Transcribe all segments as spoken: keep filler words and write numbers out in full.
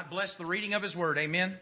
God bless the reading of His Word. Amen.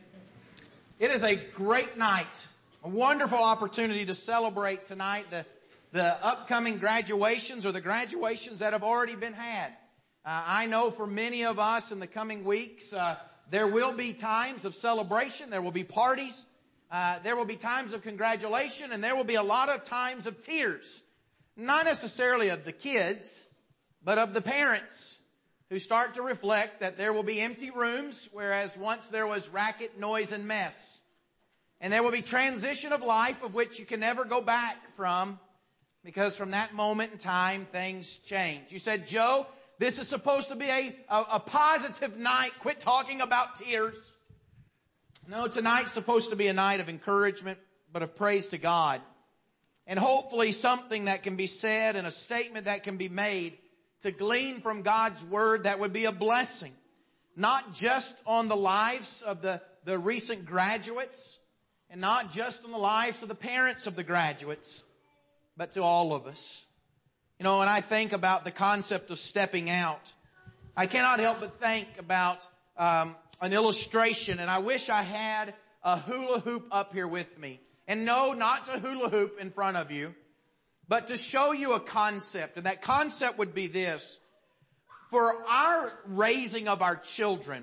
It is a great night, a wonderful opportunity to celebrate tonight the, the upcoming graduations or the graduations that have already been had. Uh, I know for many of us in the coming weeks, uh, there will be times of celebration, there will be parties, uh, there will be times of congratulation, and there will be a lot of times of tears. Not necessarily of the kids, but of the parents, who start to reflect that there will be empty rooms, whereas once there was racket, noise, and mess. And there will be transition of life of which you can never go back from, because from that moment in time, things change. You said, Joe, this is supposed to be a, a, a positive night. Quit talking about tears. No, tonight's supposed to be a night of encouragement, but of praise to God. And hopefully something that can be said and a statement that can be made to glean from God's Word that would be a blessing, not just on the lives of the, the recent graduates and not just on the lives of the parents of the graduates, but to all of us. You know, when I think about the concept of stepping out, I cannot help but think about um, an illustration, and I wish I had a hula hoop up here with me. And no, not to hula hoop in front of you, but to show you a concept. And that concept would be this. For our raising of our children,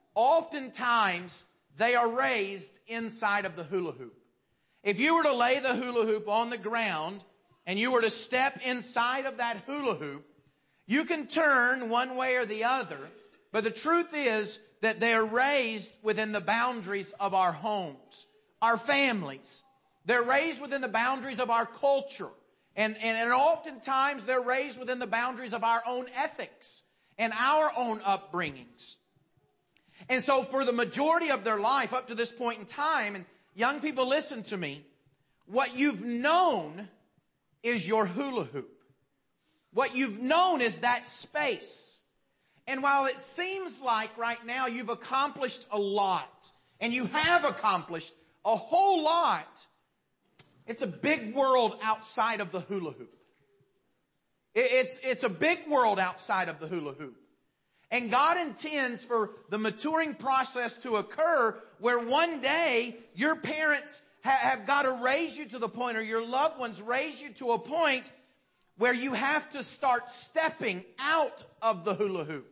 oftentimes they are raised inside of the hula hoop. If you were to lay the hula hoop on the ground and you were to step inside of that hula hoop, you can turn one way or the other. But the truth is that they are raised within the boundaries of our homes, our families. They're raised within the boundaries of our culture. And, and, and oftentimes they're raised within the boundaries of our own ethics and our own upbringings. And so for the majority of their life up to this point in time, and young people, listen to me, what you've known is your hula hoop. What you've known is that space. And while it seems like right now you've accomplished a lot, and you have accomplished a whole lot, it's a big world outside of the hula hoop. It's, it's a big world outside of the hula hoop. And God intends for the maturing process to occur where one day your parents ha- have got to raise you to the point, or your loved ones raise you to a point where you have to start stepping out of the hula hoop.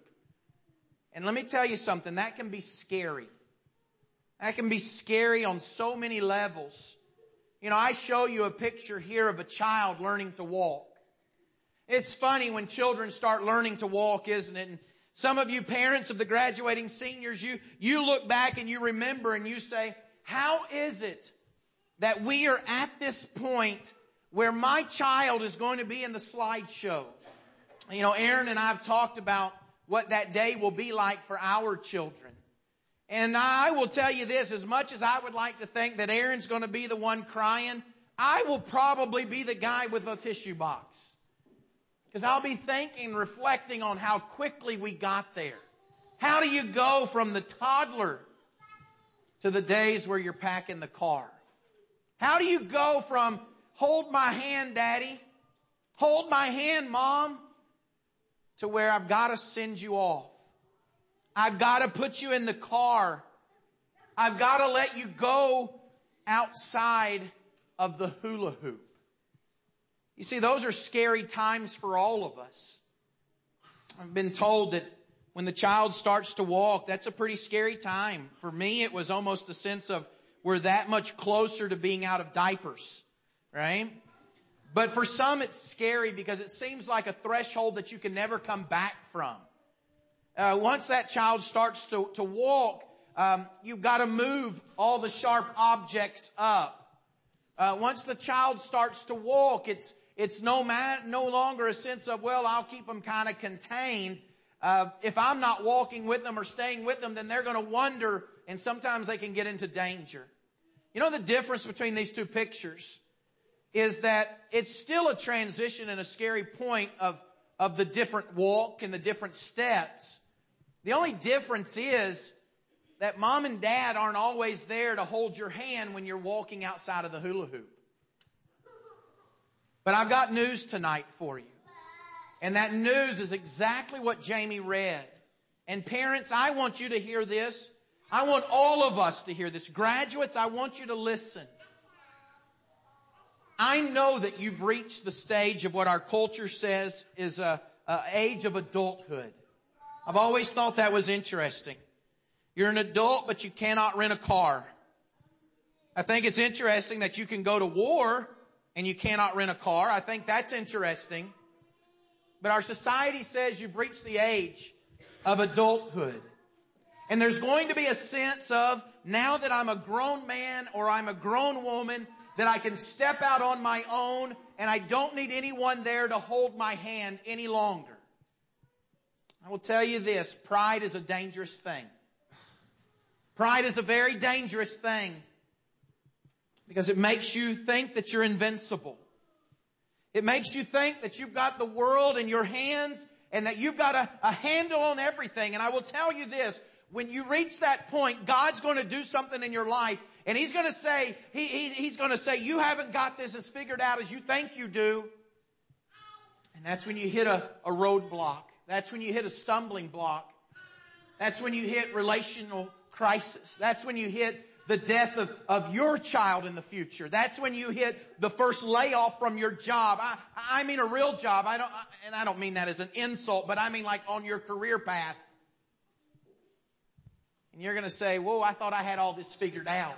And let me tell you something, that can be scary. That can be scary on so many levels. You know, I show you a picture here of a child learning to walk. It's funny when children start learning to walk, isn't it? And some of you parents of the graduating seniors, you, you look back and you remember and you say, how is it that we are at this point where my child is going to be in the slideshow? You know, Aaron and I have talked about what that day will be like for our children. And I will tell you this, as much as I would like to think that Aaron's going to be the one crying, I will probably be the guy with a tissue box. Because I'll be thinking, reflecting on how quickly we got there. How do you go from the toddler to the days where you're packing the car? How do you go from hold my hand, Daddy, hold my hand, Mom, to where I've got to send you off? I've got to put you in the car. I've got to let you go outside of the hula hoop. You see, those are scary times for all of us. I've been told that when the child starts to walk, that's a pretty scary time. For me, it was almost a sense of we're that much closer to being out of diapers, right? But for some, it's scary because it seems like a threshold that you can never come back from. Uh, once that child starts to, to walk, um, you've got to move all the sharp objects up. Uh, once the child starts to walk, it's it's no man, no longer a sense of, well, I'll keep them kind of contained. Uh, if I'm not walking with them or staying with them, then they're going to wonder, and sometimes they can get into danger. You know, the difference between these two pictures is that it's still a transition and a scary point of, of the different walk and the different steps. The only difference is that Mom and Dad aren't always there to hold your hand when you're walking outside of the hula hoop. But I've got news tonight for you. And that news is exactly what Jamie read. And parents, I want you to hear this. I want all of us to hear this. Graduates, I want you to listen. I know that you've reached the stage of what our culture says is a, a age of adulthood. I've always thought that was interesting. You're an adult, but you cannot rent a car. I think it's interesting that you can go to war and you cannot rent a car. I think that's interesting. But our society says you've reached the age of adulthood. And there's going to be a sense of, now that I'm a grown man or I'm a grown woman, that I can step out on my own and I don't need anyone there to hold my hand any longer. I will tell you this, pride is a dangerous thing. Pride is a very dangerous thing because it makes you think that you're invincible. It makes you think that you've got the world in your hands and that you've got a, a handle on everything. And I will tell you this, when you reach that point, God's going to do something in your life and He's going to say, he, he, He's going to say, you haven't got this as figured out as you think you do. And that's when you hit a, a roadblock. That's when you hit a stumbling block. That's when you hit relational crisis. That's when you hit the death of, of your child in the future. That's when you hit the first layoff from your job. I, I mean a real job. I don't, and I don't mean that as an insult, but I mean like on your career path. And you're going to say, whoa, I thought I had all this figured out.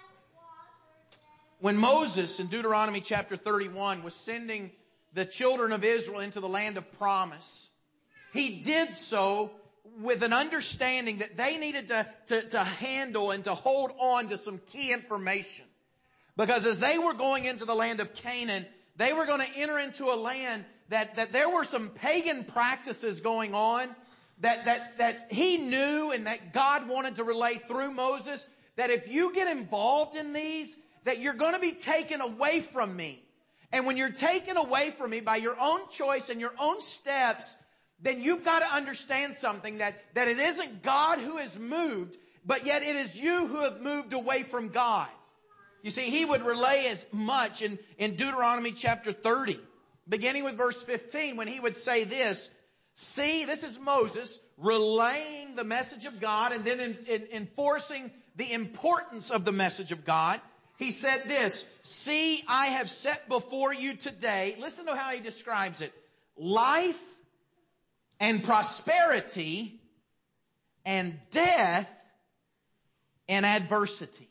When Moses in Deuteronomy chapter thirty-one was sending the children of Israel into the land of promise, he did so with an understanding that they needed to, to, to handle and to hold on to some key information. Because as they were going into the land of Canaan, they were going to enter into a land that, that there were some pagan practices going on that, that, that he knew and that God wanted to relay through Moses, that if you get involved in these, that you're going to be taken away from me. And when you're taken away from me by your own choice and your own steps, then you've got to understand something, that, that it isn't God who has moved, but yet it is you who have moved away from God. You see, he would relay as much in, in Deuteronomy chapter thirty, beginning with verse fifteen, when he would say this, see, this is Moses relaying the message of God and then in, in, enforcing the importance of the message of God. He said this, see, I have set before you today, listen to how he describes it, life and prosperity and death and adversity.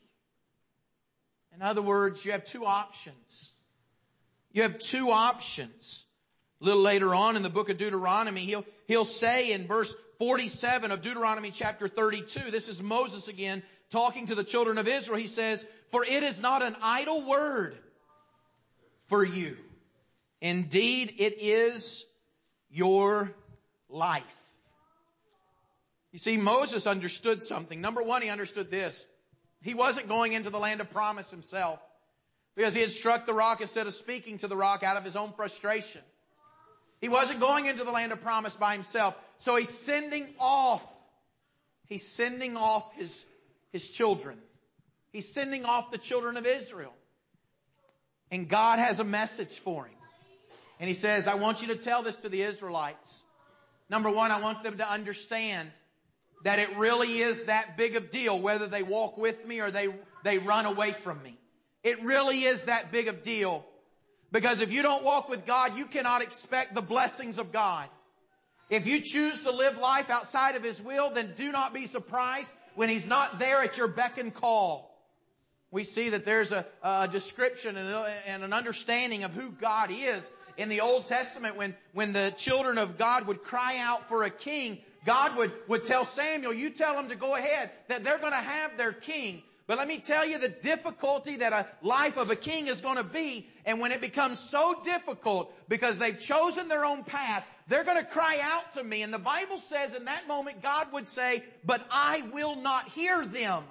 In other words, you have two options. You have two options. A little later on in the book of Deuteronomy, he'll, he'll say in verse forty-seven of Deuteronomy chapter thirty-two, this is Moses again talking to the children of Israel. He says, for it is not an idle word for you. Indeed, it is your life. You see, Moses understood something. Number one, he understood this. He wasn't going into the land of promise himself because he had struck the rock instead of speaking to the rock out of his own frustration. He wasn't going into the land of promise by himself. So he's sending off, he's sending off his, his children. He's sending off the children of Israel. And God has a message for him. And he says, I want you to tell this to the Israelites. Number one, I want them to understand that it really is that big of a deal whether they walk with me or they, they run away from me. It really is that big of a deal. Because if you don't walk with God, you cannot expect the blessings of God. If you choose to live life outside of His will, then do not be surprised when He's not there at your beck and call. We see that there's a, a description and, a, and an understanding of who God is. In the Old Testament, when, when the children of God would cry out for a king, God would, would tell Samuel, you tell them to go ahead, that they're going to have their king. But let me tell you the difficulty that a life of a king is going to be. And when it becomes so difficult because they've chosen their own path, they're going to cry out to me. And the Bible says in that moment, God would say, but I will not hear them.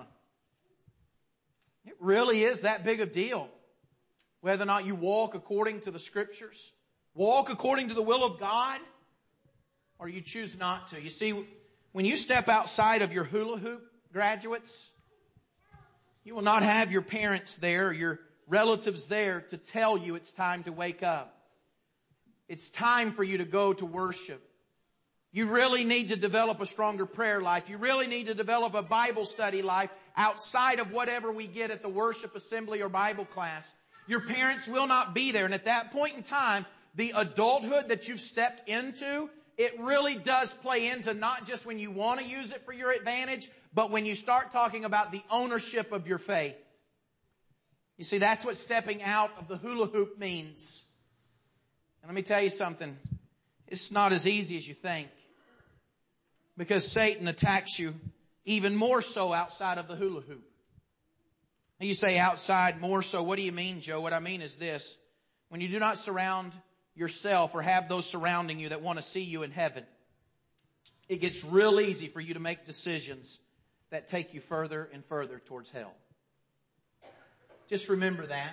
It really is that big a deal. Whether or not you walk according to the Scriptures, walk according to the will of God, or you choose not to. You see, when you step outside of your hula hoop, graduates, you will not have your parents there, your relatives there to tell you it's time to wake up. It's time for you to go to worship. You really need to develop a stronger prayer life. You really need to develop a Bible study life outside of whatever we get at the worship assembly or Bible class. Your parents will not be there. And at that point in time, the adulthood that you've stepped into, it really does play into not just when you want to use it for your advantage, but when you start talking about the ownership of your faith. You see, that's what stepping out of the hula hoop means. And let me tell you something. It's not as easy as you think. Because Satan attacks you even more so outside of the hula hoop. And you say outside more so. What do you mean, Joe? What I mean is this. When you do not surround yourself or have those surrounding you that want to see you in heaven, it gets real easy for you to make decisions that take you further and further towards hell. Just remember that.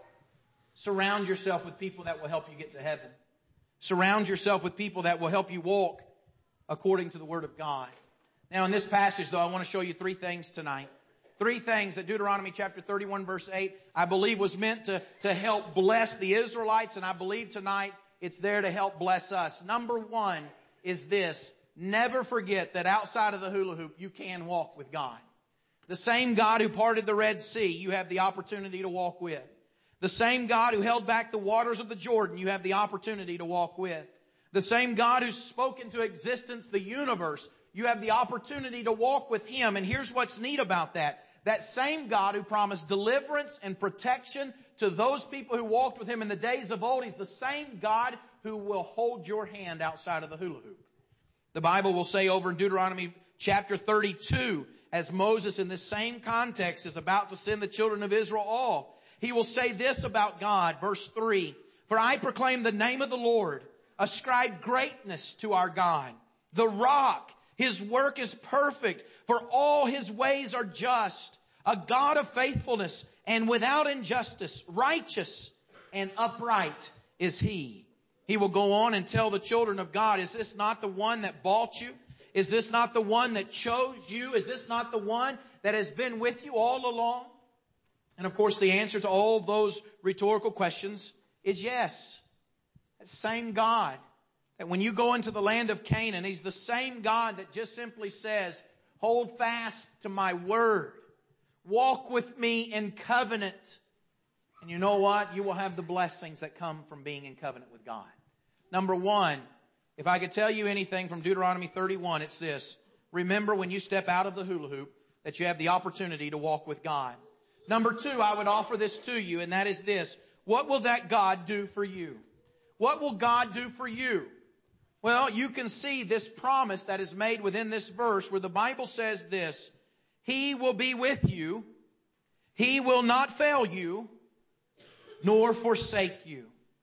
Surround yourself with people that will help you get to heaven. Surround yourself with people that will help you walk according to the Word of God. Now in this passage though, I want to show you three things tonight. Three things that Deuteronomy chapter thirty-one verse eight, I believe was meant to, to help bless the Israelites, and I believe tonight it's there to help bless us. Number one is this: never forget that outside of the hula hoop, you can walk with God. The same God who parted the Red Sea, you have the opportunity to walk with. The same God who held back the waters of the Jordan, you have the opportunity to walk with. The same God who spoke into existence the universe, you have the opportunity to walk with Him. And here's what's neat about that. That same God who promised deliverance and protection to those people who walked with Him in the days of old, He's the same God who will hold your hand outside of the hula hoop. The Bible will say over in Deuteronomy chapter thirty-two, as Moses in this same context is about to send the children of Israel off, he will say this about God, verse three, "For I proclaim the name of the Lord, ascribe greatness to our God, the rock. His work is perfect, for all His ways are just, a God of faithfulness and without injustice, righteous and upright is He." He will go on and tell the children of God, is this not the one that bought you? Is this not the one that chose you? Is this not the one that has been with you all along? And of course the answer to all those rhetorical questions is yes. That same God that when you go into the land of Canaan, He's the same God that just simply says, hold fast to my word. Walk with me in covenant. And you know what? You will have the blessings that come from being in covenant with God. Number one, if I could tell you anything from Deuteronomy thirty-one, it's this. Remember when you step out of the hula hoop that you have the opportunity to walk with God. Number two, I would offer this to you, and that is this. What will that God do for you? What will God do for you? Well, you can see this promise that is made within this verse where the Bible says this: He will be with you. He will not fail you, nor forsake you.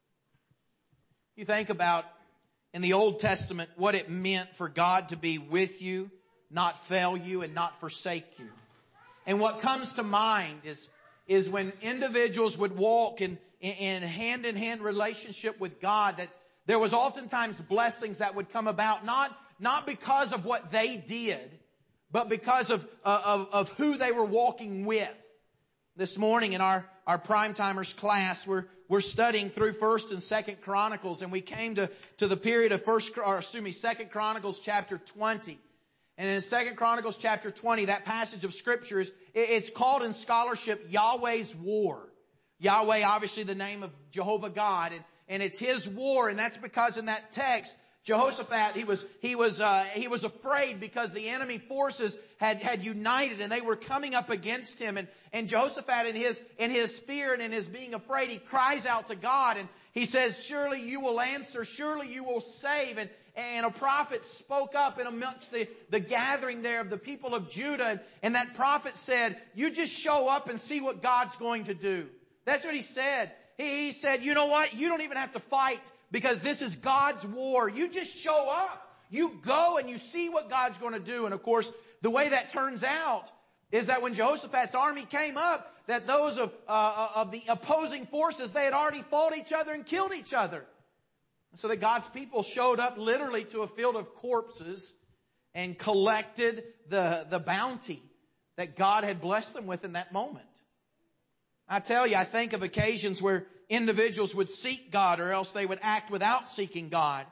You think about in the Old Testament what it meant for God to be with you, not fail you, and not forsake you. And what comes to mind is, is when individuals would walk in, in hand-in-hand relationship with God, that there was oftentimes blessings that would come about, not, not because of what they did, but because of, of, of who they were walking with. This morning in our, our Primetimers class, we're, we're studying through First and Second Chronicles, and we came to, to the period of First, or excuse me, Second Chronicles chapter twenty. And in Second Chronicles chapter twenty, that passage of Scripture is, it's called in scholarship Yahweh's War. Yahweh, obviously the name of Jehovah God, and, and it's His war, and that's because in that text, Jehoshaphat, he was, he was, uh, he was afraid because the enemy forces had, had united and they were coming up against him. And, and Jehoshaphat in his, in his fear and in his being afraid, he cries out to God and he says, surely you will answer, surely you will save. And, and a prophet spoke up in amongst the, the gathering there of the people of Judah. And, and that prophet said, you just show up and see what God's going to do. That's what he said. He, he said, you know what? You don't even have to fight, because this is God's war. You just show up. You go and you see what God's going to do. And of course, the way that turns out is that when Jehoshaphat's army came up, that those of, uh, of the opposing forces, they had already fought each other and killed each other. And so that God's people showed up literally to a field of corpses and collected the, the bounty that God had blessed them with in that moment. I tell you, I think of occasions where individuals would seek God, or else they would act without seeking God.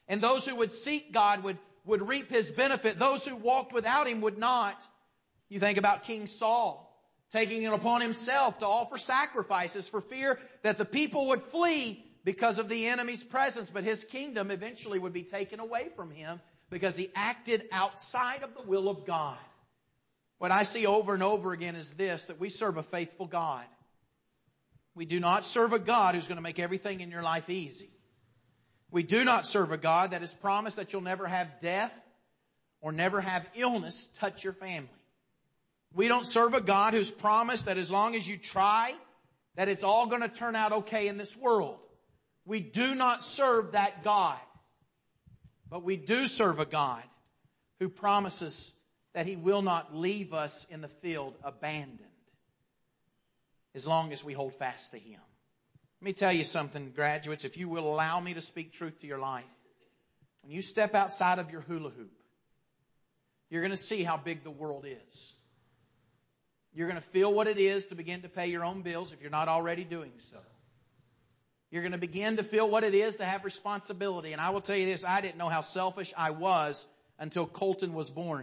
And those who would seek God would, would reap His benefit. Those who walked without Him would not. You think about King Saul, taking it upon himself to offer sacrifices for fear that the people would flee because of the enemy's presence. But his kingdom eventually would be taken away from him because he acted outside of the will of God. What I see over and over again is this, that we serve a faithful God. We do not serve a God who's going to make everything in your life easy. We do not serve a God that has promised that you'll never have death or never have illness touch your family. We don't serve a God who's promised that as long as you try, that it's all going to turn out okay in this world. We do not serve that God. But we do serve a God who promises that He will not leave us in the field abandoned as long as we hold fast to Him. Let me tell you something, graduates, if you will allow me to speak truth to your life. When you step outside of your hula hoop, you're going to see how big the world is. You're going to feel what it is to begin to pay your own bills if you're not already doing so. You're going to begin to feel what it is to have responsibility. And I will tell you this, I didn't know how selfish I was until Colton was born.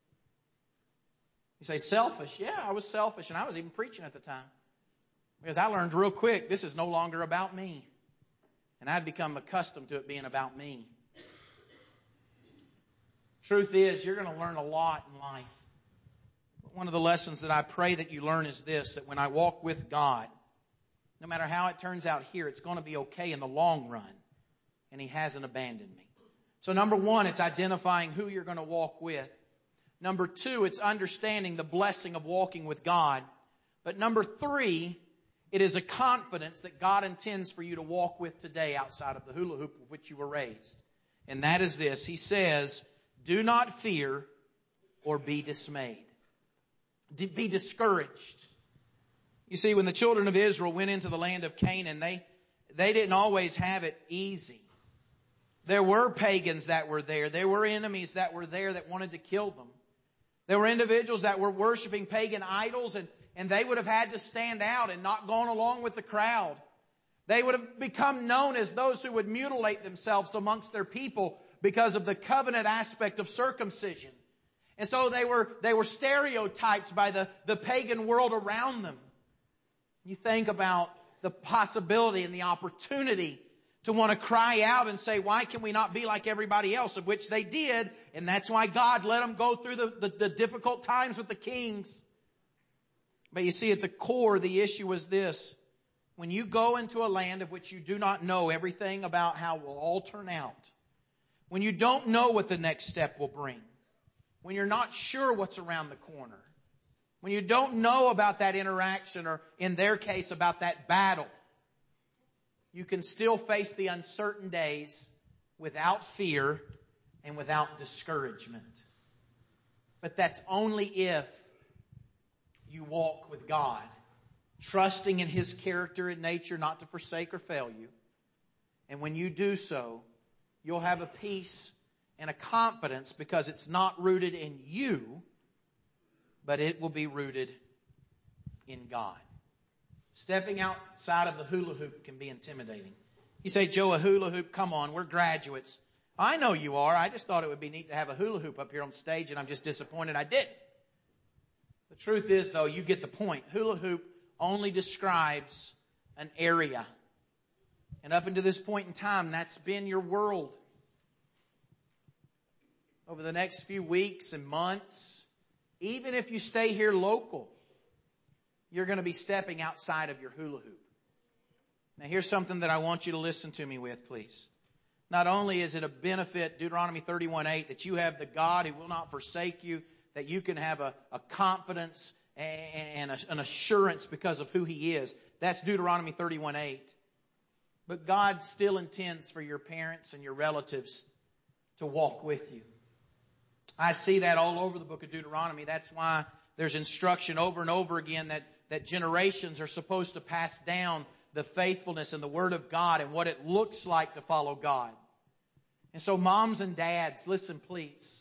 You say, selfish? Yeah, I was selfish. And I was even preaching at the time. Because I learned real quick, this is no longer about me. And I'd become accustomed to it being about me. Truth is, you're going to learn a lot in life. One of the lessons that I pray that you learn is this, that when I walk with God, no matter how it turns out here, it's going to be okay in the long run. And He hasn't abandoned me. So number one, it's identifying who you're going to walk with. Number two, it's understanding the blessing of walking with God. But number three, it is a confidence that God intends for you to walk with today outside of the hula hoop of which you were raised. And that is this. He says, do not fear or be dismayed. Be discouraged. You see, when the children of Israel went into the land of Canaan, they, they didn't always have it easy. There were pagans that were there. There were enemies that were there that wanted to kill them. There were individuals that were worshiping pagan idols, and, and they would have had to stand out and not gone along with the crowd. They would have become known as those who would mutilate themselves amongst their people because of the covenant aspect of circumcision. And so they were, they were stereotyped by the, the pagan world around them. You think about the possibility and the opportunity to want to cry out and say, why can we not be like everybody else? Of which they did. And that's why God let them go through the, the, the difficult times with the kings. But you see, at the core, the issue was this. When you go into a land of which you do not know everything about how it will all turn out, when you don't know what the next step will bring, when you're not sure what's around the corner, when you don't know about that interaction, or in their case about that battle, you can still face the uncertain days without fear and without discouragement. But that's only if you walk with God, trusting in His character and nature not to forsake or fail you. And when you do so, you'll have a peace and a confidence because it's not rooted in you, but it will be rooted in God. Stepping outside of the hula hoop can be intimidating. You say, Joe, a hula hoop? Come on, we're graduates. I know you are. I just thought it would be neat to have a hula hoop up here on stage, and I'm just disappointed I didn't. The truth is, though, you get the point. Hula hoop only describes an area. And up until this point in time, that's been your world. Over the next few weeks and months, even if you stay here local, you're going to be stepping outside of your hula hoop. Now here's something that I want you to listen to me with, please. Not only is it a benefit, Deuteronomy thirty-one eight, that you have the God who will not forsake you, that you can have a, a confidence and a, an assurance because of who He is. That's Deuteronomy thirty-one eight. But God still intends for your parents and your relatives to walk with you. I see that all over the book of Deuteronomy. That's why there's instruction over and over again that, that generations are supposed to pass down the faithfulness and the Word of God and what it looks like to follow God. And so moms and dads, listen please.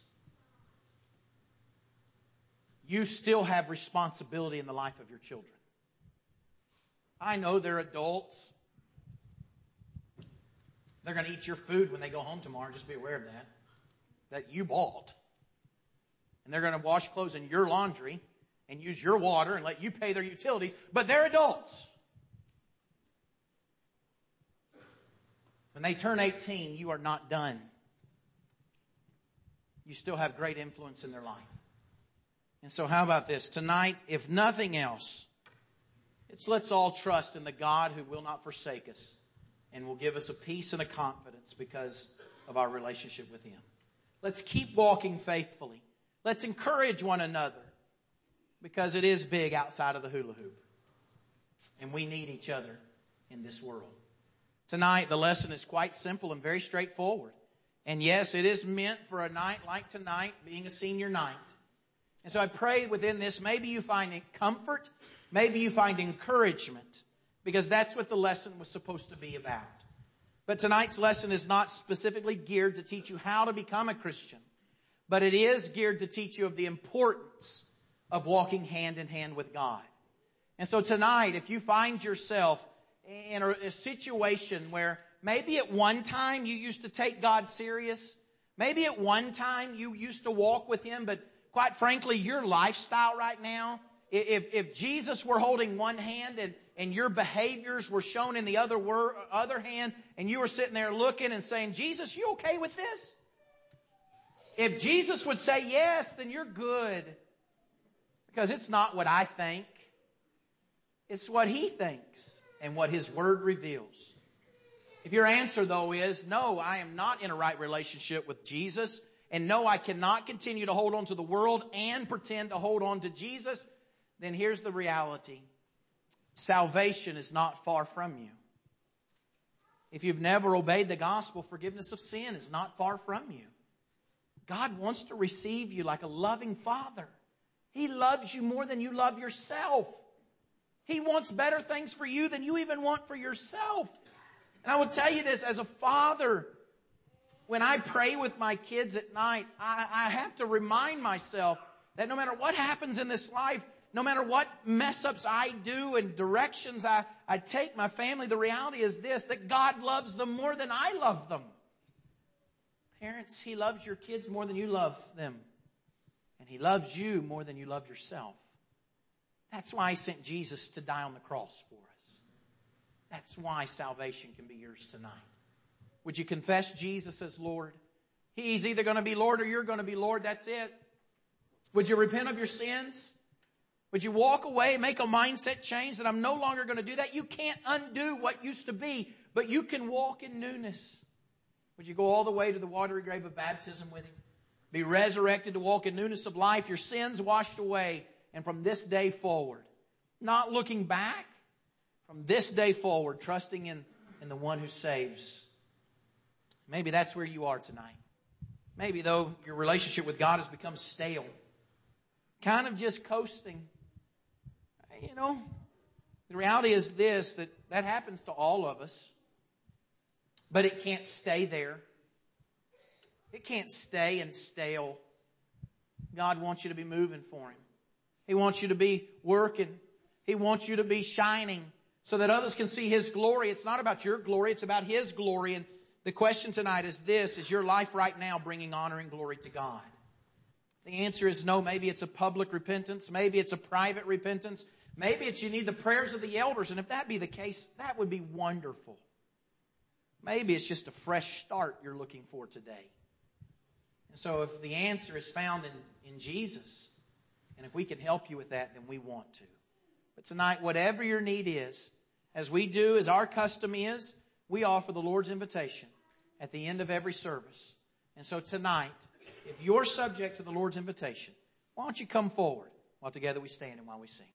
You still have responsibility in the life of your children. I know they're adults. They're going to eat your food when they go home tomorrow. Just be aware of that. That you bought. And they're going to wash clothes in your laundry and use your water and let you pay their utilities. But they're adults. When they turn eighteen, you are not done. You still have great influence in their life. And so how about this? Tonight, if nothing else, it's let's all trust in the God who will not forsake us and will give us a peace and a confidence because of our relationship with Him. Let's keep walking faithfully. Let's encourage one another because it is big outside of the hula hoop. And we need each other in this world. Tonight, the lesson is quite simple and very straightforward. And yes, it is meant for a night like tonight, being a senior night. And so I pray within this, maybe you find comfort, maybe you find encouragement, because that's what the lesson was supposed to be about. But tonight's lesson is not specifically geared to teach you how to become a Christian, but it is geared to teach you of the importance of walking hand in hand with God. And so tonight, if you find yourself in a, a situation where maybe at one time you used to take God serious, maybe at one time you used to walk with Him, but quite frankly, your lifestyle right now, if, if Jesus were holding one hand and, and your behaviors were shown in the other, wor- other hand, and you were sitting there looking and saying, Jesus, you okay with this? If Jesus would say yes, then you're good. Because it's not what I think. It's what He thinks and what His Word reveals. If your answer, though, is, no, I am not in a right relationship with Jesus, and no, I cannot continue to hold on to the world and pretend to hold on to Jesus, then here's the reality. Salvation is not far from you. If you've never obeyed the gospel, forgiveness of sin is not far from you. God wants to receive you like a loving Father. He loves you more than you love yourself. He wants better things for you than you even want for yourself. And I will tell you this, as a father, when I pray with my kids at night, I, I have to remind myself that no matter what happens in this life, no matter what mess-ups I do and directions I, I take my family, the reality is this, that God loves them more than I love them. Parents, He loves your kids more than you love them. And He loves you more than you love yourself. That's why He sent Jesus to die on the cross for us. That's why salvation can be yours tonight. Would you confess Jesus as Lord? He's either going to be Lord or you're going to be Lord. That's it. Would you repent of your sins? Would you walk away, make a mindset change that I'm no longer going to do that? You can't undo what used to be, but you can walk in newness. Would you go all the way to the watery grave of baptism with Him? Be resurrected to walk in newness of life, your sins washed away, and from this day forward, not looking back, from this day forward, trusting in, in the one who saves. Maybe that's where you are tonight. Maybe, though, your relationship with God has become stale. Kind of just coasting. You know, the reality is this, that that happens to all of us. But it can't stay there. It can't stay and stale. God wants you to be moving for Him. He wants you to be working. He wants you to be shining so that others can see His glory. It's not about your glory. It's about His glory. And the question tonight is this, is your life right now bringing honor and glory to God? The answer is no. Maybe it's a public repentance. Maybe it's a private repentance. Maybe it's you need the prayers of the elders. And if that be the case, that would be wonderful. Maybe it's just a fresh start you're looking for today. And so if the answer is found in, in Jesus, and if we can help you with that, then we want to. But tonight, whatever your need is, as we do, as our custom is, we offer the Lord's invitation at the end of every service. And so tonight, if you're subject to the Lord's invitation, why don't you come forward while together we stand and while we sing.